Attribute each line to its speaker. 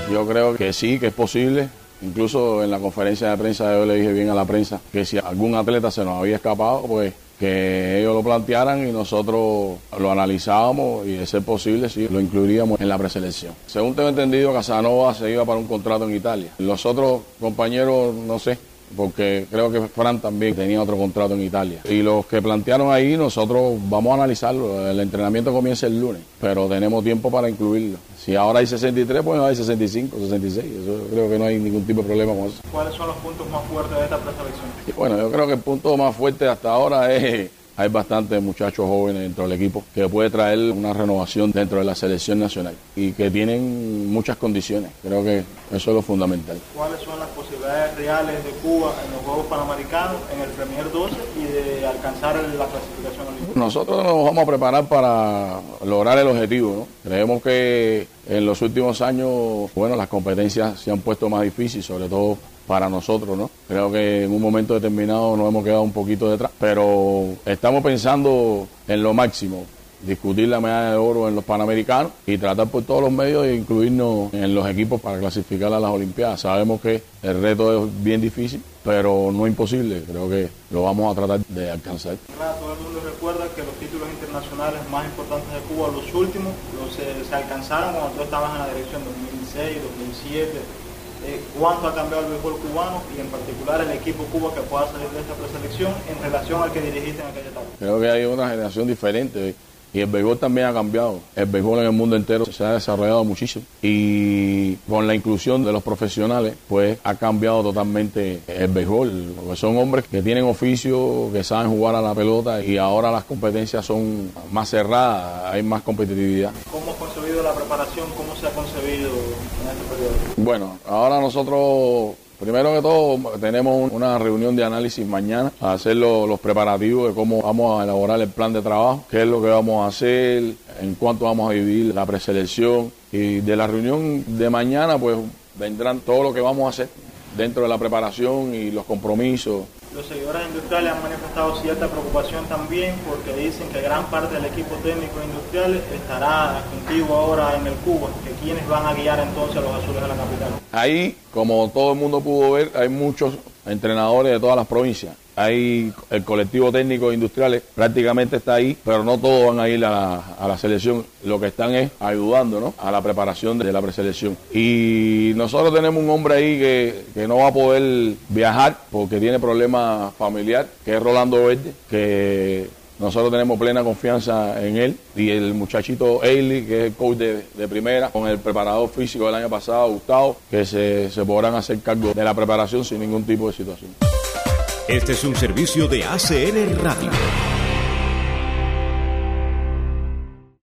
Speaker 1: Yo creo que sí, que es posible. Incluso en la conferencia de prensa yo le dije bien a la prensa que si algún atleta se nos había escapado, pues que ellos lo plantearan y nosotros lo analizábamos y de ser posible sí lo incluiríamos en la preselección. Según tengo entendido, Casanova se iba para un contrato en Italia. Los otros compañeros no sé, porque creo que Fran también tenía otro contrato en Italia. Y los que plantearon ahí, nosotros vamos a analizarlo. El entrenamiento comienza el lunes, pero tenemos tiempo para incluirlo. Si ahora hay 63, pues hay 65, 66. Eso creo que no hay ningún tipo de problema con eso.
Speaker 2: ¿Cuáles son los puntos más fuertes de esta preselección?
Speaker 1: Y bueno, yo creo que el punto más fuerte hasta ahora es... Hay bastantes muchachos jóvenes dentro del equipo que puede traer una renovación dentro de la selección nacional y que tienen muchas condiciones. Creo que eso es lo fundamental.
Speaker 2: ¿Cuáles son las posibilidades reales de Cuba en los Juegos Panamericanos, en el Premier 12 y de alcanzar la clasificación olímpica?
Speaker 1: Nosotros nos vamos a preparar para lograr el objetivo, ¿no? Creemos que en los últimos años, bueno, las competencias se han puesto más difíciles, sobre todo para nosotros, ¿no? Creo que en un momento determinado nos hemos quedado un poquito detrás, pero estamos pensando en lo máximo, discutir la medalla de oro en los Panamericanos y tratar por todos los medios de incluirnos en los equipos para clasificar a las Olimpiadas. Sabemos que el reto es bien difícil, pero no imposible. Creo que lo vamos a tratar de alcanzar.
Speaker 2: Claro, todo el mundo recuerda que los títulos internacionales más importantes de Cuba, los últimos, se alcanzaron cuando tú estabas en la dirección 2006, 2007. ¿Cuánto ha cambiado el béisbol cubano y en particular el equipo Cuba que pueda salir de esta preselección en relación al que dirigiste en aquella etapa?
Speaker 1: Creo que hay una generación diferente y el béisbol también ha cambiado. El béisbol en el mundo entero se ha desarrollado muchísimo y con la inclusión de los profesionales pues ha cambiado totalmente el béisbol, porque son hombres que tienen oficio, que saben jugar a la pelota y ahora las competencias son más cerradas, hay más competitividad.
Speaker 2: ¿Cómo has concebido la preparación? ¿Cómo se ha concebido en este periodo?
Speaker 1: Bueno, ahora nosotros, primero que todo, tenemos una reunión de análisis mañana a hacer los preparativos de cómo vamos a elaborar el plan de trabajo, qué es lo que vamos a hacer, en cuánto vamos a dividir la preselección. Y de la reunión de mañana, pues vendrán todo lo que vamos a hacer dentro de la preparación y los compromisos.
Speaker 2: Los seguidores industriales han manifestado cierta preocupación también porque dicen que gran parte del equipo técnico industrial estará contigo ahora en el Cuba, que quienes van a guiar entonces a los azules de la capital.
Speaker 1: Ahí, como todo el mundo pudo ver, hay muchos entrenadores de todas las provincias. Hay el colectivo técnico industriales, prácticamente está ahí, pero no todos van a ir a la selección. Lo que están es ayudando, ¿no?, a la preparación de la preselección. Y nosotros tenemos un hombre ahí que no va a poder viajar porque tiene problemas familiar, que es Rolando Verde, que nosotros tenemos plena confianza en él. Y el muchachito Eiley, que es el coach de primera, con el preparador físico del año pasado, Gustavo, que se podrán hacer cargo de la preparación sin ningún tipo de situación.
Speaker 3: Este es un servicio de ACN Radio.